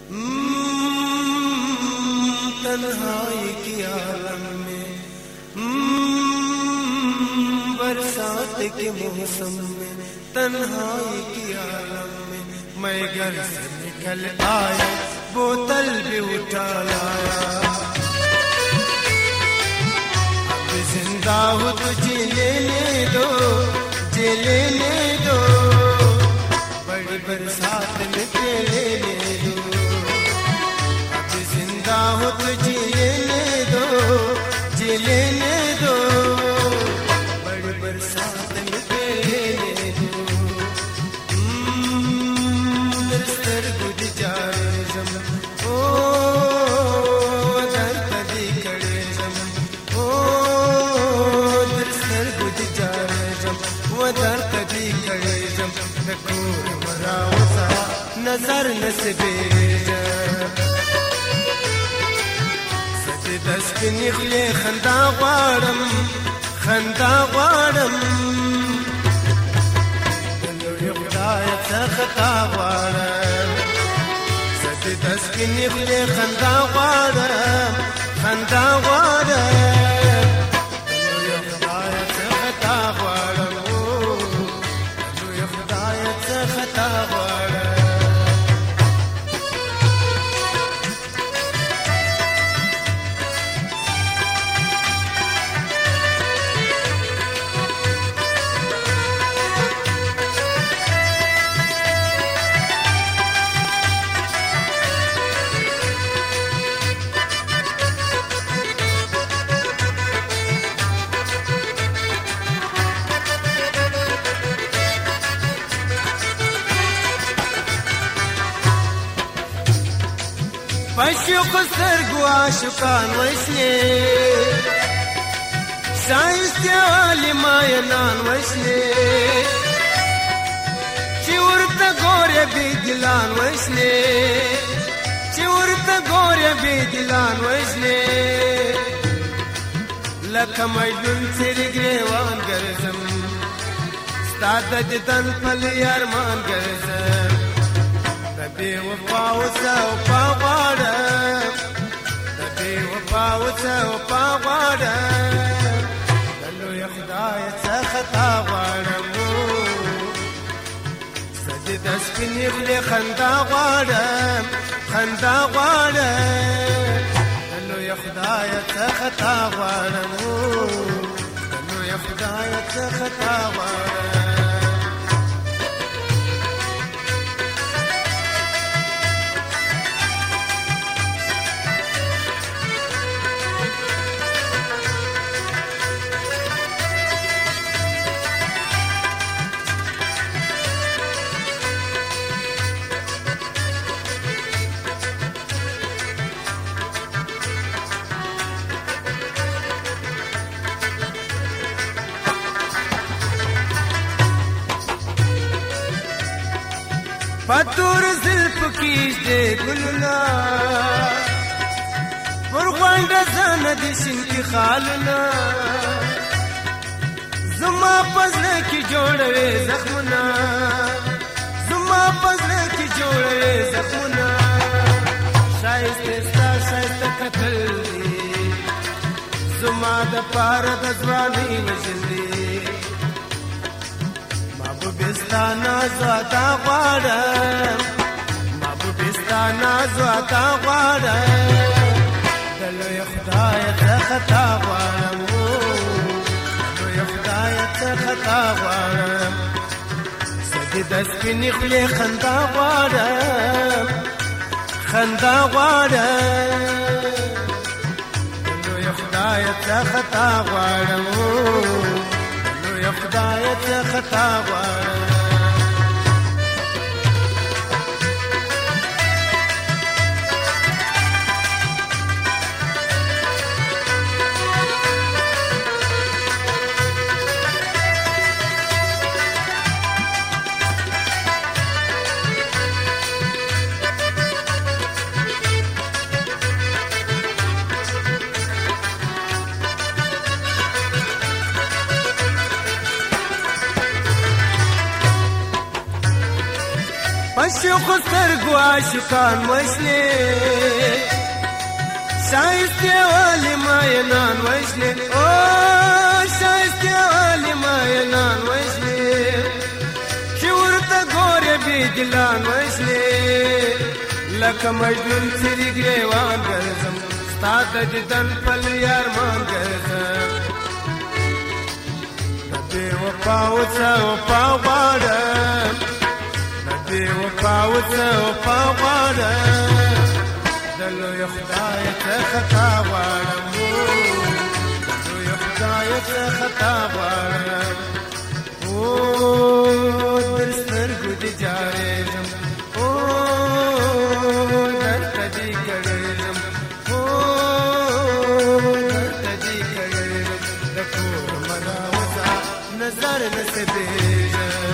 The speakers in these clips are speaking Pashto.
तन्हाई की आलम में बरसात के मौसम में तन्हाई की आलम में मैं घर से निकल आया बोतल भी उठा लाया अब जिंदा हूँ तुझे लेने दो बड़ी बरसात में लेने दो अब जिंदा हूँ तुझे लेने दो बड़ी बरसात में लेने दो सर गुज जा रे जम ओ दर कदी कड़े जम ओ सर गुज जा रे जम वो दर कदी कड़े जम तकोर मराओ सा नजर नसबे दست نخلی خندا غواړم دلوی خدای څخه تا غواړم ست دست نخلی خندا غواړم دلوی خدای څخه تا غواړم دلوی خدای څخه تا غواړم پشوق سترګو عاشقان وشلې ښایستې عالمانان وشلې چې ورته ګورې بېدلان وشلې لکه مجنون څېرې ګرېوان ګرځم ستا د دیدن پلې ارمان ګرځم بے وفا وفا غواړم بے وفا وفا غواړم لوی خدای څخه تا غواړم سجده د سپینې خولې خندا غواړم لوی خدای څخه تا غواړم لوی خدای څخه تا غواړم پتور زلف کیږدې ګلونه پر غونډه زنه د شین کې خالونه زما په زړه کې جوړوي زخمونه ښایسته ستا ښایسته کتل دي زما د پاره د ځوانۍ وژل دي ستا نازو عطا غواړم د لوی خدای څخه تا غواړم سجدې د سپینې خولې خندا غواړم د لوی خدای څخه تا غواړم خدای څخه تا غواړم عاشق سترګو عاشقان وشلې شایسته والی ماینان وشلې او شایسته والی ماینان وشلې چې ورته ګورې بې دلان وشلې لکه مجنون څیرې ګریوان ګرځم ستا د دیدن پل یارمان ګرځم د بې وفا وڅه وفا غواړم د بې وفا وڅه وفا غواړم د لوی خدای څخه تا غواړم د لوی خدای څخه تا غواړم در سترګو دې جارېږم درته دې کړېږم درته دې کړېږم د کور مه راوځه نظر نصیبېږم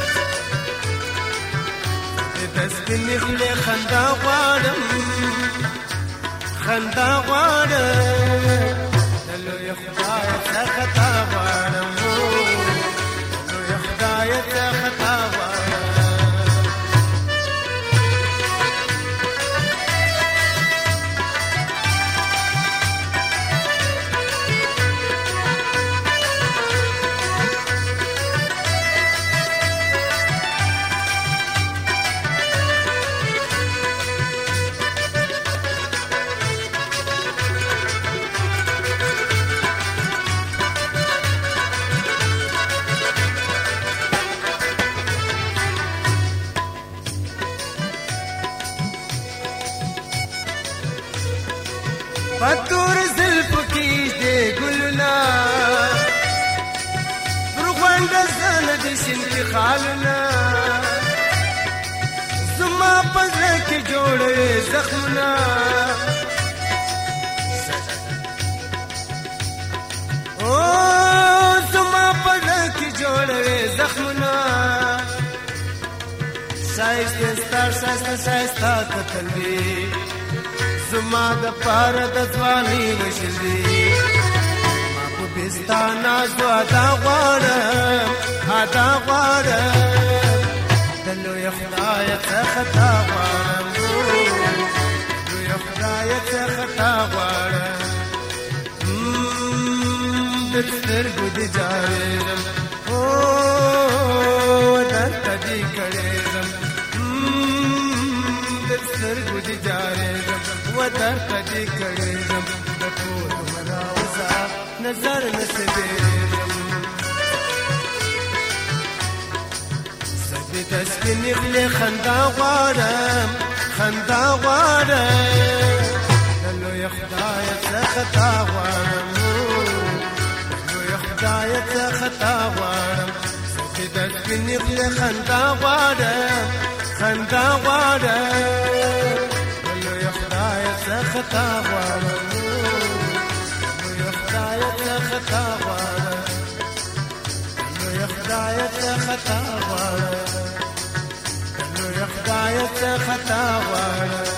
د سپینې خولې خندا غواړم خندا غواړم د لوی خدای څخه تا غواړم د لوی خدای څخه تا غواړم پتور زلف کیش دے گلنا پرغوانڈ زن دشن کی خالنا زما پزر کی جوڑے زخمنا او زما پزر کی جوڑے زخمنا شایسته ستار شایسته شایسته قتل دی زما د پاره د ځواني وشلې ما په بستانه زو ادا غواړم ادا غواړم د لوی خدای څخه تا غواړم لوی خدای څخه تا غواړم د سترګو دې جارېږم درته دې کړېږم د سترګو دې جارېږم درته دې کړېږم د کور مه راوځه نظر نصیبېږم زه دې د سپینې خولې خندا غواړم خندا غواړم د لوی خدای څخه تا غواړم د لوی خدای څخه تا غواړم زه دې د سپینې خولې خندا غواړم خندا غواړم څخه تا غواړم لوی خدای څخه تا غواړم لوی خدای څخه تا غواړم لوی خدای څخه تا غواړم